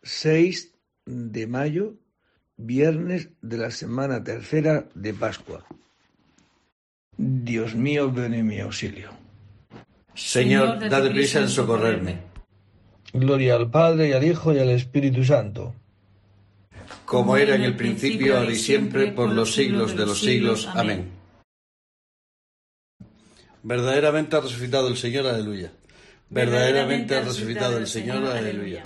6 de mayo, viernes de la semana tercera de Pascua. Dios mío, ven en mi auxilio. Señor, date prisa en socorrerme. Gloria al Padre, y al Hijo, y al Espíritu Santo. Como era en el principio, ahora y siempre, por los siglos de los siglos. Amén. Verdaderamente ha resucitado el Señor, aleluya. Verdaderamente ha resucitado el Señor, aleluya.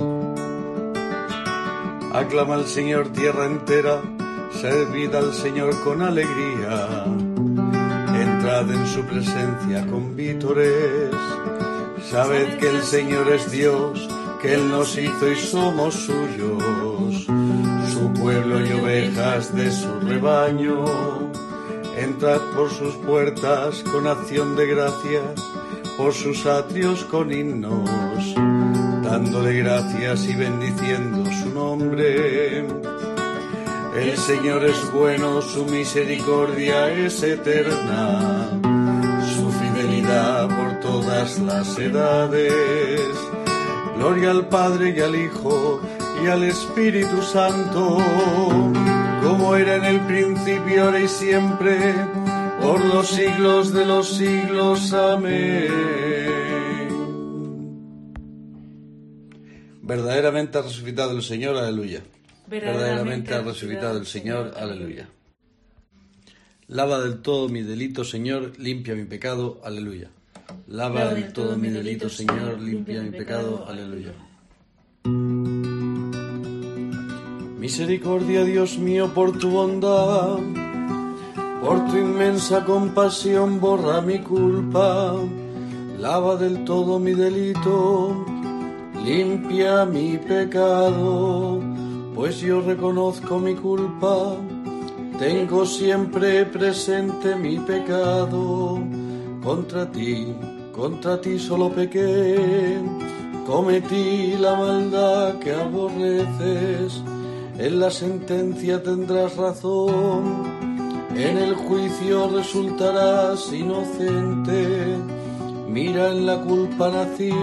Aclama al Señor tierra entera, servid al Señor con alegría. Entrad en su presencia con vítores. Sabed que el Señor es Dios, que Él nos hizo y somos suyos, su pueblo y ovejas de su rebaño. Entrad por sus puertas con acción de gracias, por sus atrios con himnos, dándole gracias y bendiciendo su nombre. El Señor es bueno, su misericordia es eterna, su fidelidad por todas las edades. Gloria al Padre y al Hijo y al Espíritu Santo, como era en el principio, ahora y siempre, por los siglos de los siglos. Amén. Verdaderamente ha resucitado el Señor, aleluya. Verdaderamente ha resucitado el Señor, aleluya. Lava del todo mi delito, Señor, limpia mi pecado, aleluya. Lava del todo mi delito, Señor, limpia mi pecado, aleluya. Misericordia, Dios mío, por tu bondad, por tu inmensa compasión, borra mi culpa. Lava del todo mi delito, limpia mi pecado, pues yo reconozco mi culpa, tengo siempre presente mi pecado. Contra ti solo pequé, cometí la maldad que aborreces. En la sentencia tendrás razón, en el juicio resultarás inocente. Mira, en la culpa nací,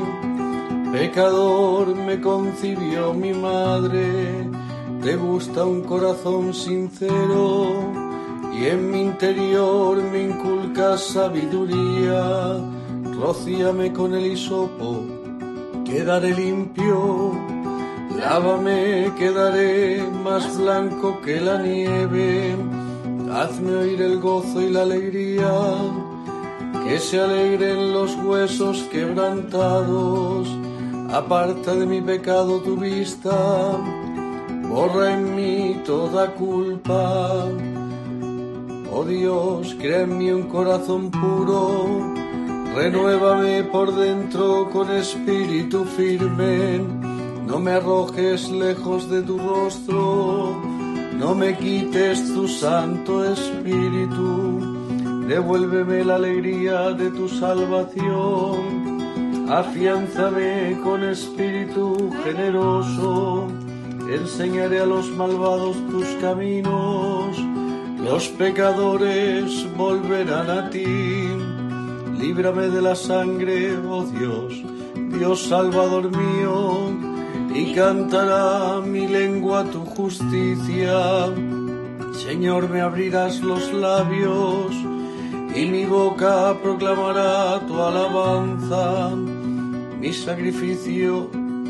pecador me concibió mi madre. Te gusta un corazón sincero, y en mi interior me inculcas sabiduría. Rocíame con el hisopo, quedaré limpio. Lávame, quedaré más blanco que la nieve. Hazme oír el gozo y la alegría, que se alegren los huesos quebrantados. Aparta de mi pecado tu vista, borra en mí toda culpa. Oh Dios, crea en mí un corazón puro, renuévame por dentro con espíritu firme. No me arrojes lejos de tu rostro, no me quites tu santo espíritu. Devuélveme la alegría de tu salvación, afiánzame con espíritu generoso. Enseñaré a los malvados tus caminos, los pecadores volverán a ti. Líbrame de la sangre, oh Dios, Dios Salvador mío, y cantará mi lengua tu justicia. Señor, me abrirás los labios, y mi boca proclamará tu alabanza. Mi sacrificio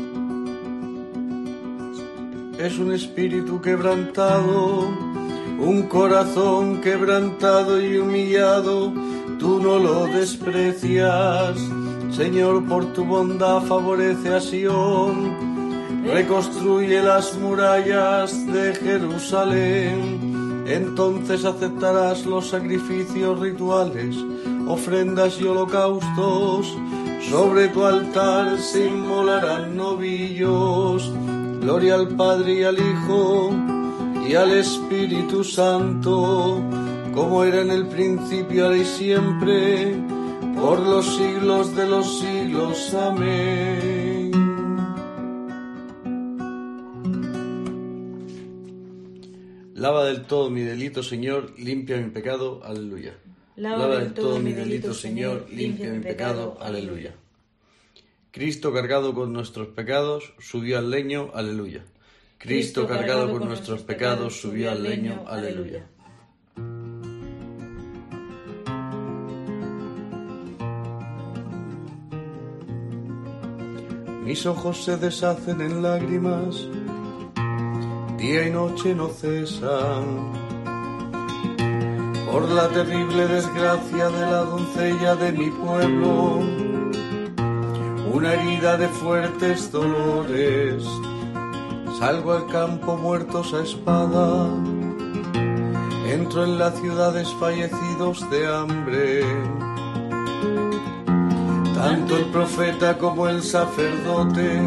es un espíritu quebrantado, un corazón quebrantado y humillado, tú no lo desprecias. Señor, por tu bondad favorece a Sión, reconstruye las murallas de Jerusalén. Entonces aceptarás los sacrificios rituales, ofrendas y holocaustos. Sobre tu altar se inmolarán novillos. Gloria al Padre y al Hijo y al Espíritu Santo, como era en el principio, ahora y siempre, por los siglos de los siglos. Amén. Lava del todo mi delito, Señor, limpia mi pecado, aleluya. Lava del todo mi delito, Señor, limpia mi pecado, aleluya. Cristo cargado con nuestros pecados subió al leño, aleluya. Cristo cargado con nuestros pecados subió al leño, aleluya. Mis ojos se deshacen en lágrimas, día y noche no cesan, por la terrible desgracia de la doncella de mi pueblo, una herida de fuertes dolores. Salgo al campo muertos a espada, entro en las ciudades fallecidos de hambre. Tanto el profeta como el sacerdote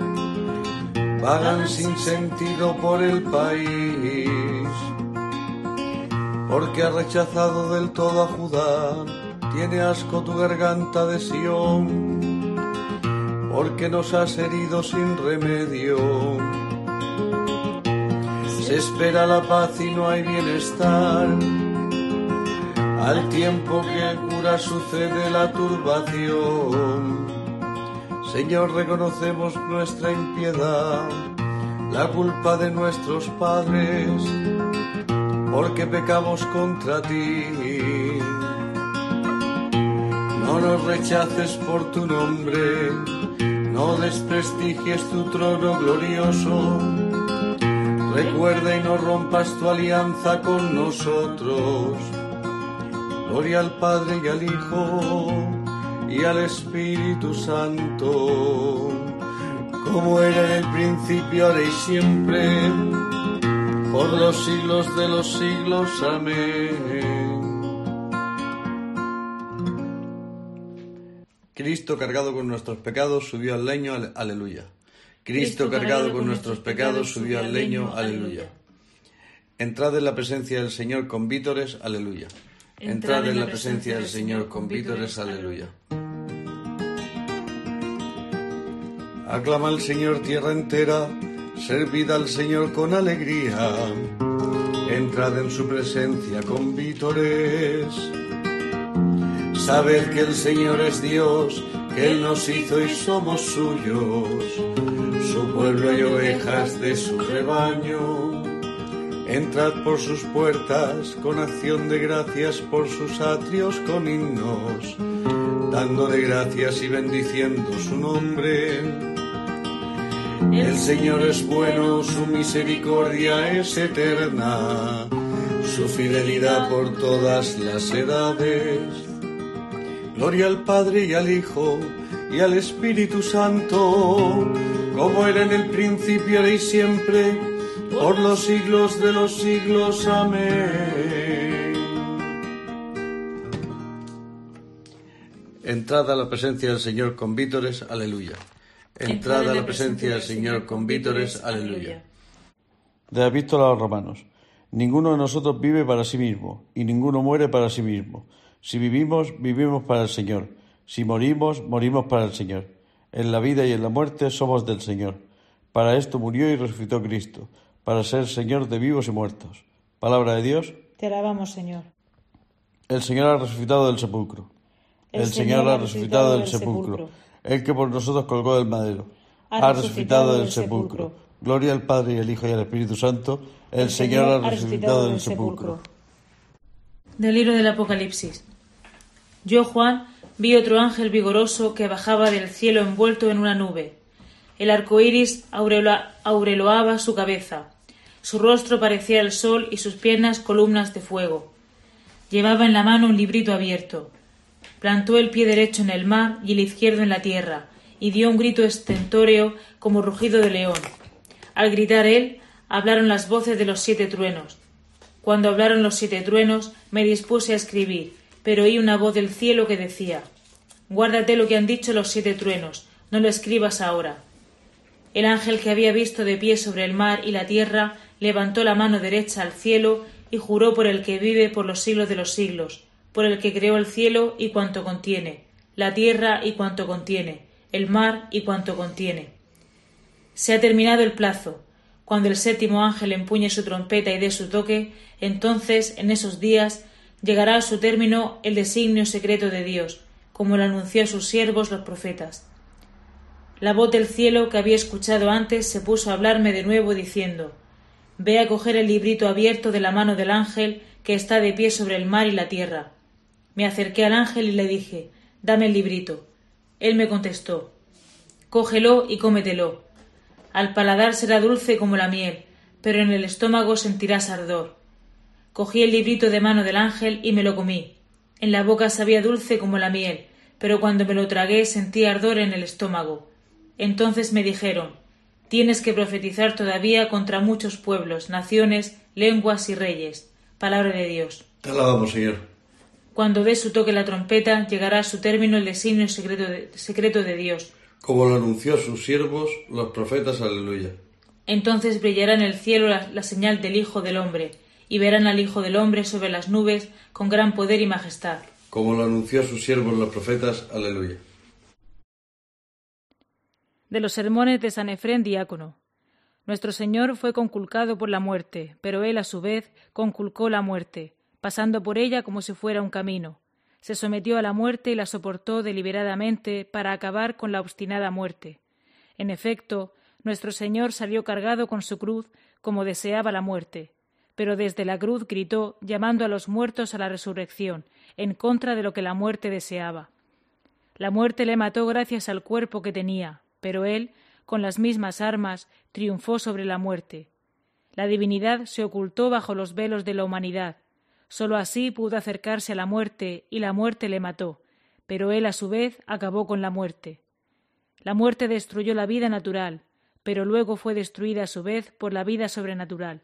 vagan sin sentido por el país, porque ha rechazado del todo a Judá, tiene asco tu garganta de Sión, porque nos has herido sin remedio. Se espera la paz y no hay bienestar, al tiempo que cura sucede la turbación. Señor, reconocemos nuestra impiedad, la culpa de nuestros padres, porque pecamos contra ti. No nos rechaces por tu nombre, no desprestigies tu trono glorioso. Recuerda y no rompas tu alianza con nosotros. Gloria al Padre y al Hijo y al Espíritu Santo, como era en el principio, ahora y siempre, por los siglos de los siglos. Amén. Cristo cargado con nuestros pecados subió al leño, aleluya. Cristo cargado con nuestros pecados subió al leño, aleluya. Entrad en la presencia del Señor con vítores, aleluya. Entrad en la presencia del Señor con vítores, aleluya. Aclama al Señor tierra entera, servid al Señor con alegría. Entrad en su presencia con vítores. Sabed que el Señor es Dios, que Él nos hizo y somos suyos, su pueblo y ovejas de su rebaño. Entrad por sus puertas con acción de gracias, por sus atrios con himnos, dándole gracias y bendiciendo su nombre. El Señor es bueno, su misericordia es eterna, su fidelidad por todas las edades. Gloria al Padre y al Hijo y al Espíritu Santo, como era en el principio, ahora y siempre, por los siglos de los siglos. Amén. Entrad a la presencia del Señor con vítores, aleluya. Entrad a la presencia del Señor con vítores, aleluya. De la Epístola a los Romanos. Ninguno de nosotros vive para sí mismo, y ninguno muere para sí mismo. Si vivimos, vivimos para el Señor. Si morimos, morimos para el Señor. En la vida y en la muerte somos del Señor. Para esto murió y resucitó Cristo, para ser Señor de vivos y muertos. Palabra de Dios. Te alabamos, Señor. El Señor ha resucitado del sepulcro. El Señor ha resucitado del sepulcro. El que por nosotros colgó del madero. Ha resucitado del sepulcro. Gloria al Padre y al Hijo y al Espíritu Santo. El Señor ha resucitado del sepulcro. Del libro del Apocalipsis. Yo, Juan, vi otro ángel vigoroso que bajaba del cielo envuelto en una nube. El arco iris aureolaba su cabeza. Su rostro parecía el sol y sus piernas columnas de fuego. Llevaba en la mano un librito abierto. Plantó el pie derecho en el mar y el izquierdo en la tierra, y dio un grito estentóreo como rugido de león. Al gritar él, hablaron las voces de los 7 truenos. Cuando hablaron los 7 truenos, me dispuse a escribir, pero oí una voz del cielo que decía: Guárdate lo que han dicho los 7 truenos, no lo escribas ahora. El ángel que había visto de pie sobre el mar y la tierra levantó la mano derecha al cielo y juró por el que vive por los siglos de los siglos, por el que creó el cielo y cuanto contiene, la tierra y cuanto contiene, el mar y cuanto contiene. Se ha terminado el plazo. Cuando el 7º ángel empuñe su trompeta y dé su toque, entonces, en esos días, llegará a su término el designio secreto de Dios, como lo anunció a sus siervos los profetas. La voz del cielo que había escuchado antes se puso a hablarme de nuevo diciendo: Ve a coger el librito abierto de la mano del ángel que está de pie sobre el mar y la tierra. Me acerqué al ángel y le dije: Dame el librito. Él me contestó: Cógelo y cómetelo. Al paladar será dulce como la miel, pero en el estómago sentirás ardor. Cogí el librito de mano del ángel y me lo comí. En la boca sabía dulce como la miel, pero cuando me lo tragué sentí ardor en el estómago. Entonces me dijeron: Tienes que profetizar todavía contra muchos pueblos, naciones, lenguas y reyes. Palabra de Dios. Te alabamos, Señor. Cuando dé su toque la trompeta, llegará a su término el designio secreto de Dios. Como lo anunció a sus siervos, los profetas, aleluya. Entonces brillará en el cielo la señal del Hijo del Hombre, y verán al Hijo del Hombre sobre las nubes con gran poder y majestad. Como lo anunció a sus siervos los profetas, aleluya. De los sermones de San Efrén, diácono. Nuestro Señor fue conculcado por la muerte, pero Él a su vez conculcó la muerte, pasando por ella como si fuera un camino. Se sometió a la muerte y la soportó deliberadamente para acabar con la obstinada muerte. En efecto, nuestro Señor salió cargado con su cruz como deseaba la muerte, pero desde la cruz gritó, llamando a los muertos a la resurrección, en contra de lo que la muerte deseaba. La muerte le mató gracias al cuerpo que tenía, pero Él, con las mismas armas, triunfó sobre la muerte. La divinidad se ocultó bajo los velos de la humanidad. Sólo así pudo acercarse a la muerte, y la muerte le mató, pero Él a su vez acabó con la muerte. La muerte destruyó la vida natural, pero luego fue destruida a su vez por la vida sobrenatural.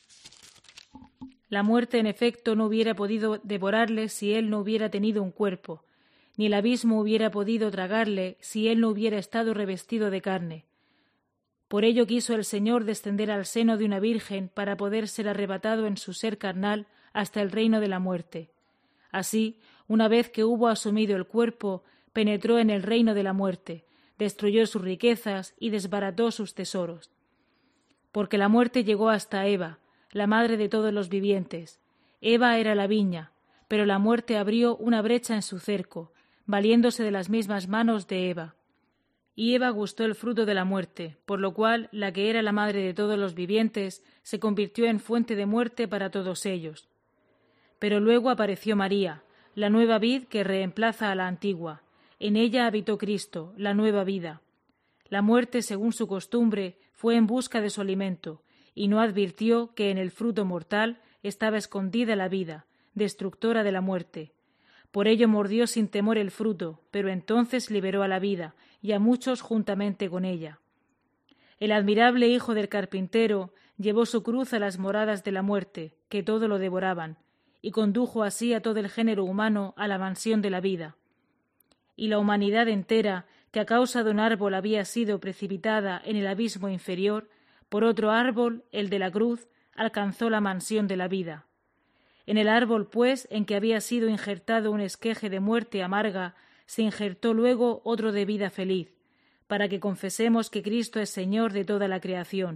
La muerte, en efecto, no hubiera podido devorarle si Él no hubiera tenido un cuerpo, ni el abismo hubiera podido tragarle si Él no hubiera estado revestido de carne. Por ello quiso el Señor descender al seno de una virgen para poder ser arrebatado en su ser carnal hasta el reino de la muerte. Así, una vez que hubo asumido el cuerpo, penetró en el reino de la muerte, destruyó sus riquezas y desbarató sus tesoros. Porque la muerte llegó hasta Eva, la madre de todos los vivientes. Eva era la viña, pero la muerte abrió una brecha en su cerco, valiéndose de las mismas manos de Eva. Y Eva gustó el fruto de la muerte, por lo cual la que era la madre de todos los vivientes se convirtió en fuente de muerte para todos ellos. Pero luego apareció María, la nueva vid que reemplaza a la antigua. En ella habitó Cristo, la nueva vida. La muerte, según su costumbre, fue en busca de su alimento, y no advirtió que en el fruto mortal estaba escondida la vida, destructora de la muerte. Por ello mordió sin temor el fruto, pero entonces liberó a la vida, y a muchos juntamente con ella. El admirable hijo del carpintero llevó su cruz a las moradas de la muerte, que todo lo devoraban, y condujo así a todo el género humano a la mansión de la vida. Y la humanidad entera, que a causa de un árbol había sido precipitada en el abismo inferior, por otro árbol, el de la cruz, alcanzó la mansión de la vida. En el árbol, pues, en que había sido injertado un esqueje de muerte amarga, se injertó luego otro de vida feliz, para que confesemos que Cristo es Señor de toda la creación.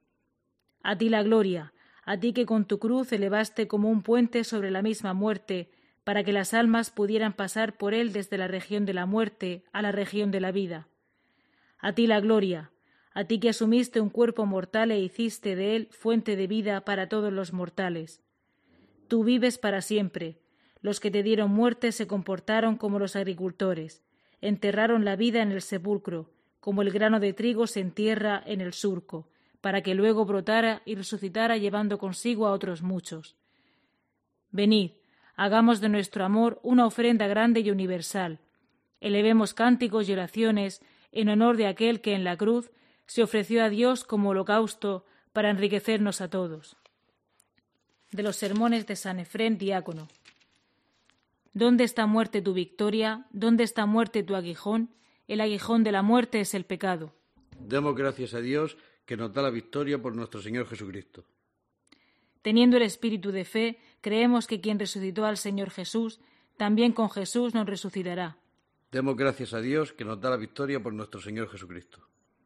A ti la gloria, a ti que con tu cruz elevaste como un puente sobre la misma muerte, para que las almas pudieran pasar por él desde la región de la muerte a la región de la vida. A ti la gloria, a ti que asumiste un cuerpo mortal e hiciste de él fuente de vida para todos los mortales. Tú vives para siempre. Los que te dieron muerte se comportaron como los agricultores, enterraron la vida en el sepulcro, como el grano de trigo se entierra en el surco, para que luego brotara y resucitara llevando consigo a otros muchos. Venid, hagamos de nuestro amor una ofrenda grande y universal. Elevemos cánticos y oraciones en honor de aquel que en la cruz se ofreció a Dios como holocausto para enriquecernos a todos. De los sermones de San Efrén, diácono. ¿Dónde está muerte tu victoria? ¿Dónde está muerte tu aguijón? El aguijón de la muerte es el pecado. Demos gracias a Dios que nos da la victoria por nuestro Señor Jesucristo. Teniendo el espíritu de fe, creemos que quien resucitó al Señor Jesús, también con Jesús nos resucitará. Demos gracias a Dios que nos da la victoria por nuestro Señor Jesucristo.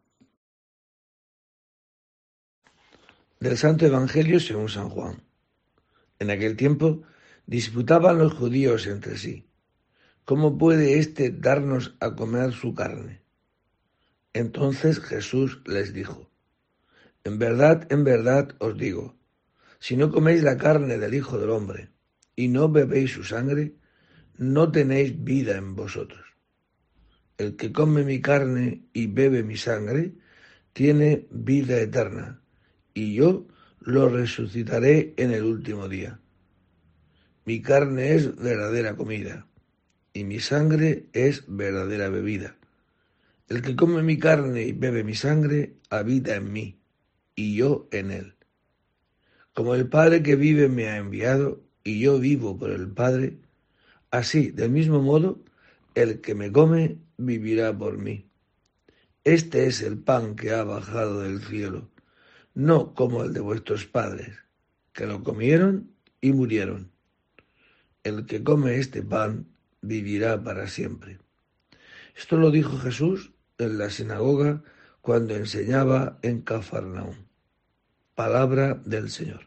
Del Santo Evangelio según San Juan. En aquel tiempo disputaban los judíos entre sí: ¿cómo puede éste darnos a comer su carne? Entonces Jesús les dijo: en verdad os digo, si no coméis la carne del Hijo del Hombre y no bebéis su sangre, no tenéis vida en vosotros. El que come mi carne y bebe mi sangre tiene vida eterna, y yo lo resucitaré en el último día. Mi carne es verdadera comida, y mi sangre es verdadera bebida. El que come mi carne y bebe mi sangre habita en mí, y yo en él. Como el Padre que vive me ha enviado, y yo vivo por el Padre, así, del mismo modo, el que me come vivirá por mí. Este es el pan que ha bajado del cielo, no como el de vuestros padres, que lo comieron y murieron. El que come este pan vivirá para siempre. Esto lo dijo Jesús en la sinagoga cuando enseñaba en Cafarnaúm. Palabra del Señor.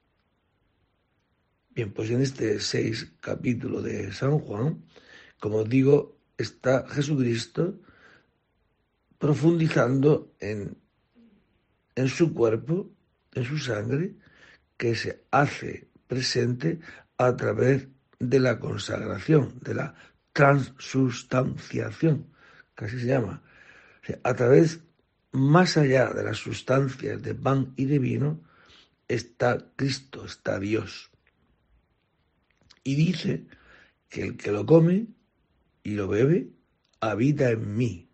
Bien, pues en este 6 capítulo de San Juan, como digo, está Jesucristo profundizando en su cuerpo, en su sangre, que se hace presente a través de la consagración, de la transustanciación, que así se llama. A través, más allá de las sustancias de pan y de vino, está Cristo, está Dios. Y dice que el que lo come y lo bebe, habita en mí.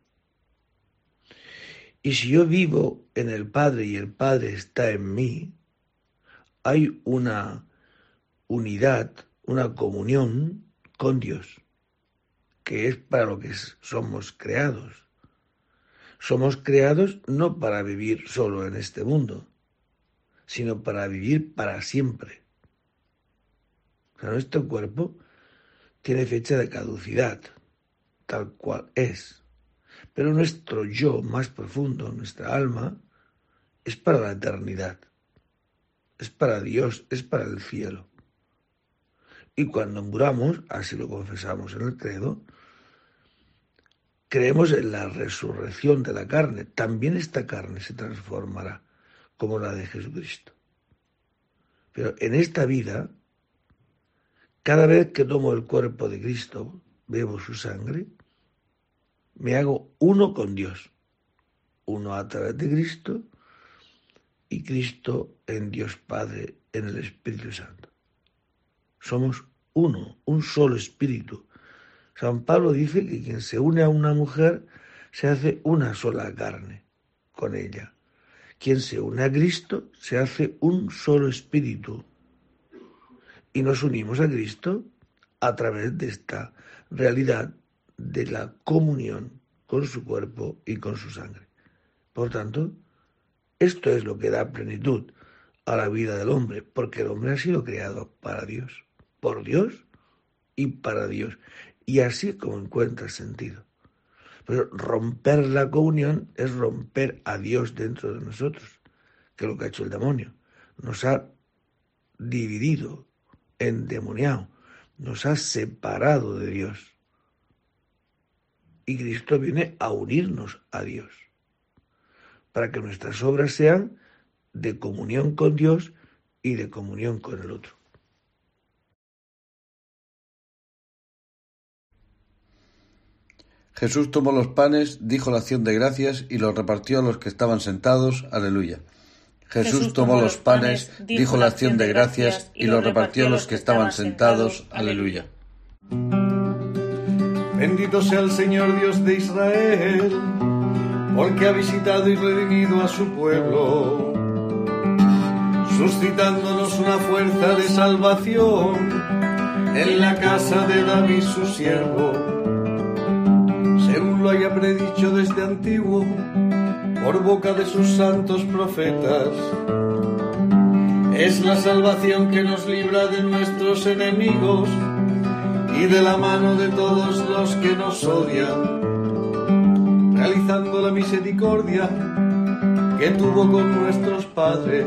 Y si yo vivo en el Padre y el Padre está en mí, hay una unidad, una comunión con Dios, que es para lo que somos creados. Somos creados no para vivir solo en este mundo, sino para vivir para siempre. O sea, nuestro cuerpo tiene fecha de caducidad, tal cual es. Pero nuestro yo más profundo, nuestra alma, es para la eternidad. Es para Dios, es para el cielo. Y cuando muramos, así lo confesamos en el credo, creemos en la resurrección de la carne. También esta carne se transformará como la de Jesucristo. Pero en esta vida, cada vez que tomo el cuerpo de Cristo, bebo su sangre, me hago uno con Dios. Uno a través de Cristo y Cristo en Dios Padre, en el Espíritu Santo. Somos uno, un solo espíritu. San Pablo dice que quien se une a una mujer se hace una sola carne con ella. Quien se une a Cristo se hace un solo espíritu. Y nos unimos a Cristo a través de esta realidad de la comunión con su cuerpo y con su sangre. Por tanto, esto es lo que da plenitud a la vida del hombre, porque el hombre ha sido creado para Dios, por Dios y para Dios. Y así como encuentra sentido. Pero romper la comunión es romper a Dios dentro de nosotros, que es lo que ha hecho el demonio. Nos ha dividido, endemoniado, nos ha separado de Dios. Y Cristo viene a unirnos a Dios, para que nuestras obras sean de comunión con Dios y de comunión con el otro. Jesús tomó los panes, dijo la acción de gracias y los repartió a los que estaban sentados. Aleluya. Jesús tomó los panes, dijo la acción de gracias y los repartió a los que estaban sentados. Aleluya. Bendito sea el Señor Dios de Israel, porque ha visitado y redimido a su pueblo, suscitándonos una fuerza de salvación en la casa de David su siervo, según lo haya predicho desde antiguo por boca de sus santos profetas. Es la salvación que nos libra de nuestros enemigos y de la mano de todos los que nos odian, realizando la misericordia que tuvo con nuestros padres,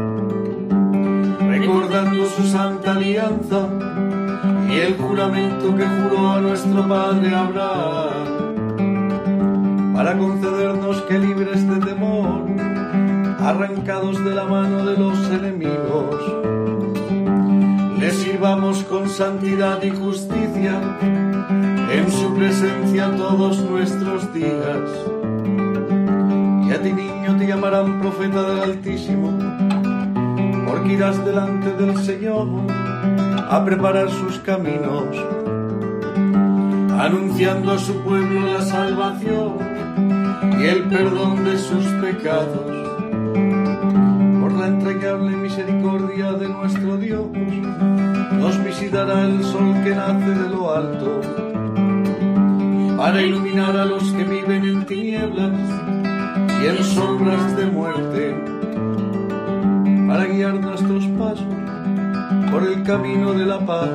recordando su santa alianza y el juramento que juró a nuestro padre Abraham, para concedernos que libres de temor, arrancados de la mano de los enemigos, le sirvamos con santidad y justicia en su presencia todos nuestros días. Y a ti, niño, te llamarán profeta del Altísimo, porque irás delante del Señor a preparar sus caminos, anunciando a su pueblo la salvación y el perdón de sus pecados. Por la entrañable misericordia de nuestro Dios, nos visitará el sol que nace de lo alto, para iluminar a los que viven en tinieblas y en sombras de muerte, para guiar nuestros pasos por el camino de la paz.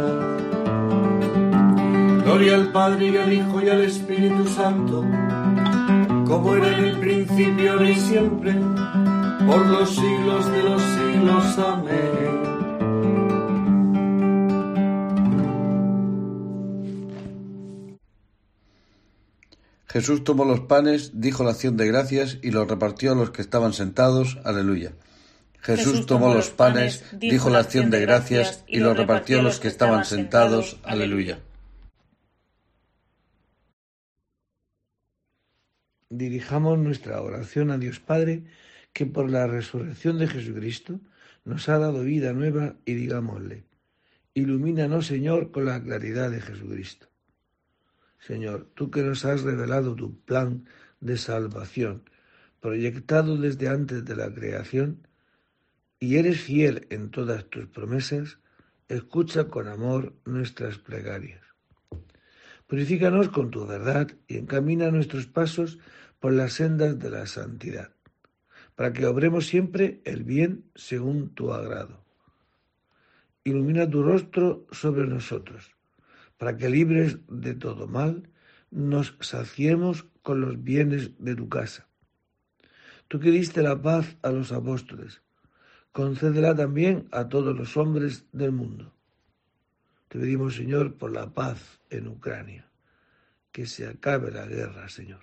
Gloria al Padre y al Hijo y al Espíritu Santo, como era en el principio, ahora y siempre, por los siglos de los siglos. Amén. Jesús tomó los panes, dijo la acción de gracias y los repartió a los que estaban sentados. Aleluya. Jesús tomó los panes, dijo la acción de gracias y los repartió a los que estaban sentados. Aleluya. Dirijamos nuestra oración a Dios Padre, que por la resurrección de Jesucristo nos ha dado vida nueva, y digámosle: ilumínanos, Señor, con la claridad de Jesucristo. Señor, tú que nos has revelado tu plan de salvación, proyectado desde antes de la creación, y eres fiel en todas tus promesas, escucha con amor nuestras plegarias. Purifícanos con tu verdad y encamina nuestros pasos por las sendas de la santidad, para que obremos siempre el bien según tu agrado. Ilumina tu rostro sobre nosotros, para que, libres de todo mal, nos saciemos con los bienes de tu casa. Tú que diste la paz a los apóstoles, concédela también a todos los hombres del mundo. Te pedimos, Señor, por la paz en Ucrania, que se acabe la guerra, Señor.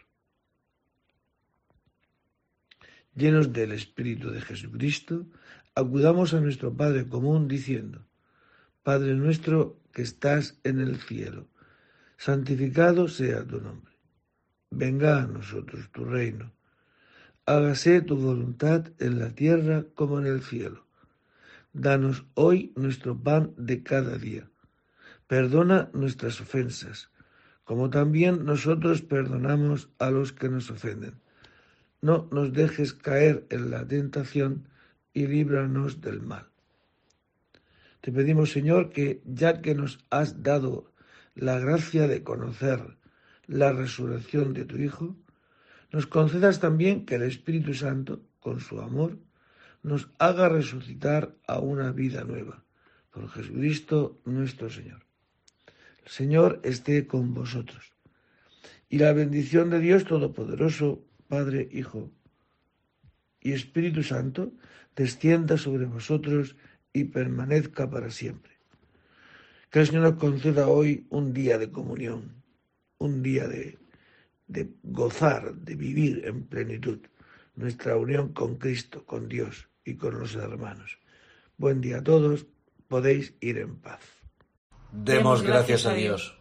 Llenos del Espíritu de Jesucristo, acudamos a nuestro Padre común diciendo: Padre nuestro que estás en el cielo, santificado sea tu nombre. Venga a nosotros tu reino. Hágase tu voluntad en la tierra como en el cielo. Danos hoy nuestro pan de cada día. Perdona nuestras ofensas, como también nosotros perdonamos a los que nos ofenden. No nos dejes caer en la tentación y líbranos del mal. Te pedimos, Señor, que ya que nos has dado la gracia de conocer la resurrección de tu Hijo, nos concedas también que el Espíritu Santo, con su amor, nos haga resucitar a una vida nueva. Por Jesucristo nuestro Señor. El Señor esté con vosotros. Y la bendición de Dios Todopoderoso, Padre, Hijo y Espíritu Santo, descienda sobre vosotros y permanezca para siempre. Que el Señor nos conceda hoy un día de comunión, un día de gozar, de vivir en plenitud nuestra unión con Cristo, con Dios y con los hermanos. Buen día a todos, podéis ir en paz. Demos gracias a Dios.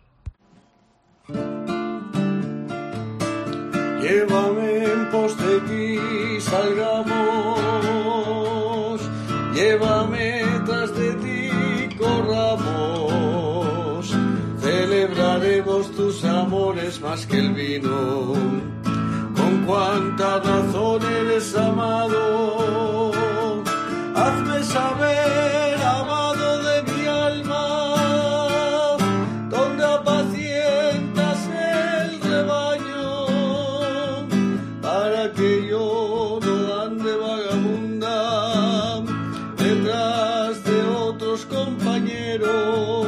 Llévame en pos de ti, salgamos, llévame tras de ti, corramos, celebraremos tus amores más que el vino, con cuánta razón eres amado, hazme saber, amado de mi alma, donde apacientas el rebaño, para que yo no ande vagabunda detrás de otros compañeros.